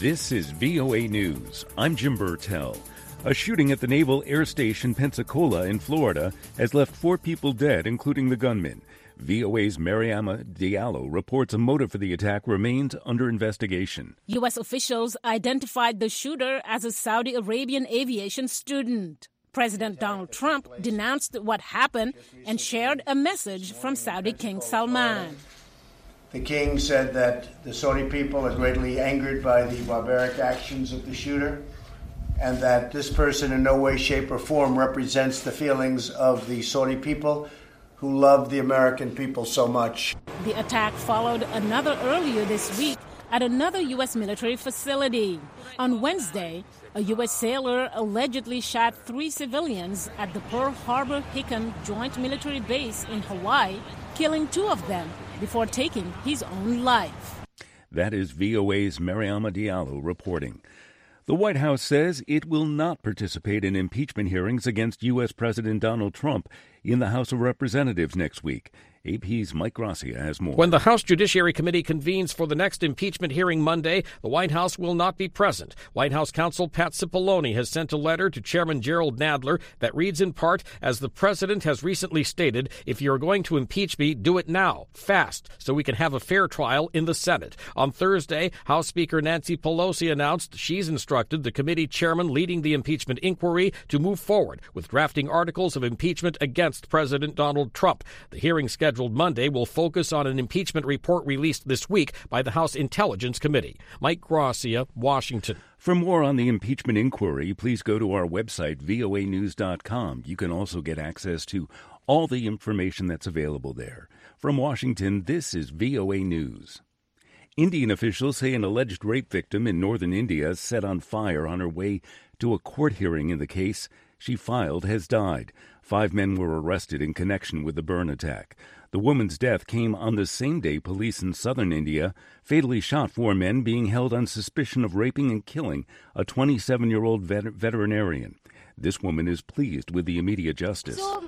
This is VOA News. I'm Jim Burtell. A shooting at the Naval Air Station Pensacola in Florida has left 4 people dead, including the gunman. VOA's Mariama Diallo reports a motive for the attack remains under investigation. U.S. officials identified the shooter as a Saudi Arabian aviation student. President Donald Trump denounced what happened and shared a message from Saudi King Salman. The king said that the Saudi people are greatly angered by the barbaric actions of the shooter, and that this person in no way, shape, or form represents the feelings of the Saudi people who love the American people so much. The attack followed another earlier this week at another U.S. military facility. On Wednesday, a U.S. sailor allegedly shot 3 civilians at the Pearl Harbor-Hickam Joint Military Base in Hawaii, killing 2 of them before taking his own life. That is VOA's Mariama Diallo reporting. The White House says it will not participate in impeachment hearings against U.S. President Donald Trump in the House of Representatives next week. AP's Mike Gracia has more. When the House Judiciary Committee convenes for the next impeachment hearing Monday, the White House will not be present. White House counsel Pat Cipollone has sent a letter to Chairman Gerald Nadler that reads in part, as the president has recently stated, if you're going to impeach me, do it now, fast, so we can have a fair trial in the Senate. On Thursday, House Speaker Nancy Pelosi announced she's instructed the committee chairman leading the impeachment inquiry to move forward with drafting articles of impeachment against President Donald Trump. The hearing scheduled Monday will focus on an impeachment report released this week by the House Intelligence Committee. Mike Gracia, Washington. For more on the impeachment inquiry, please go to our website, voanews.com. You can also get access to all the information that's available there. From Washington, this is VOA News. Indian officials say an alleged rape victim in northern India set on fire on her way to a court hearing in the case she filed has died. 5 men were arrested in connection with the burn attack. The woman's death came on the same day police in southern India fatally shot 4 men being held on suspicion of raping and killing a 27-year-old veterinarian. This woman is pleased with the immediate justice. So,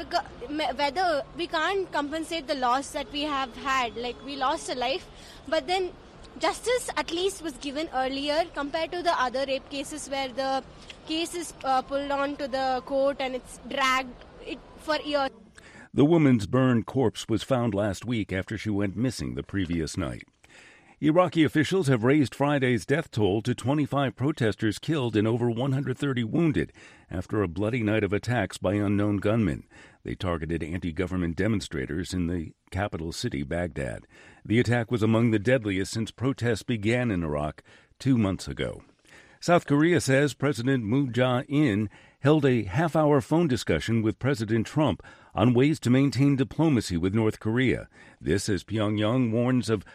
whether we can't compensate the loss that we have had, like we lost a life, but then justice at least was given earlier compared to the other rape cases where the case is pulled on to the court and it's dragged for years. The woman's burned corpse was found last week after she went missing the previous night. Iraqi officials have raised Friday's death toll to 25 protesters killed and over 130 wounded after a bloody night of attacks by unknown gunmen. They targeted anti-government demonstrators in the capital city, Baghdad. The attack was among the deadliest since protests began in Iraq 2 months ago. South Korea says President Moon Jae-in held a half-hour phone discussion with President Trump on ways to maintain diplomacy with North Korea. This as Pyongyang warns of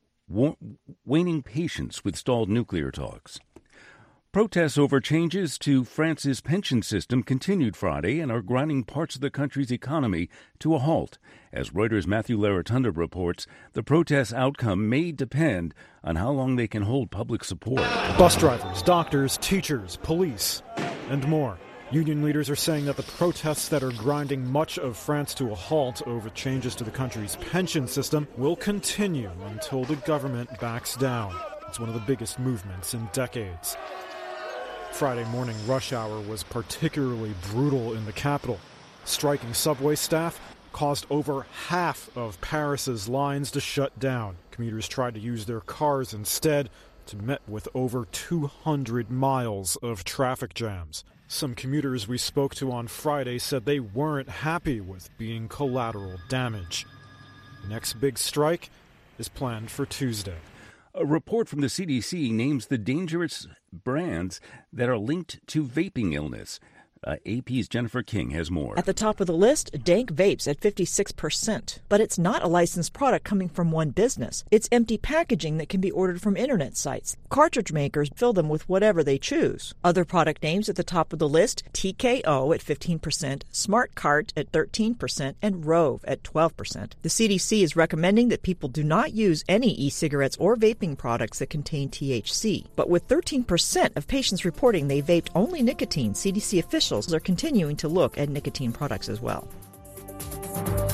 waning patience with stalled nuclear talks. Protests over changes to France's pension system continued Friday and are grinding parts of the country's economy to a halt. As Reuters' Matthew Laratunda reports, the protest outcome may depend on how long they can hold public support. Bus drivers, doctors, teachers, police, and more. Union leaders are saying that the protests that are grinding much of France to a halt over changes to the country's pension system will continue until the government backs down. It's one of the biggest movements in decades. Friday morning rush hour was particularly brutal in the capital. Striking subway staff caused over half of Paris's lines to shut down. Commuters tried to use their cars instead, met with over 200 miles of traffic jams. Some commuters we spoke to on Friday said they weren't happy with being collateral damage. The next big strike is planned for Tuesday. A report from the CDC names the dangerous brands that are linked to vaping illness. AP's Jennifer King has more. At the top of the list, Dank Vapes at 56%. But it's not a licensed product coming from one business. It's empty packaging that can be ordered from internet sites. Cartridge makers fill them with whatever they choose. Other product names at the top of the list, TKO at 15%, Smart Cart at 13%, and Rove at 12%. The CDC is recommending that people do not use any e-cigarettes or vaping products that contain THC. But with 13% of patients reporting they vaped only nicotine, CDC officials are continuing to look at nicotine products as well.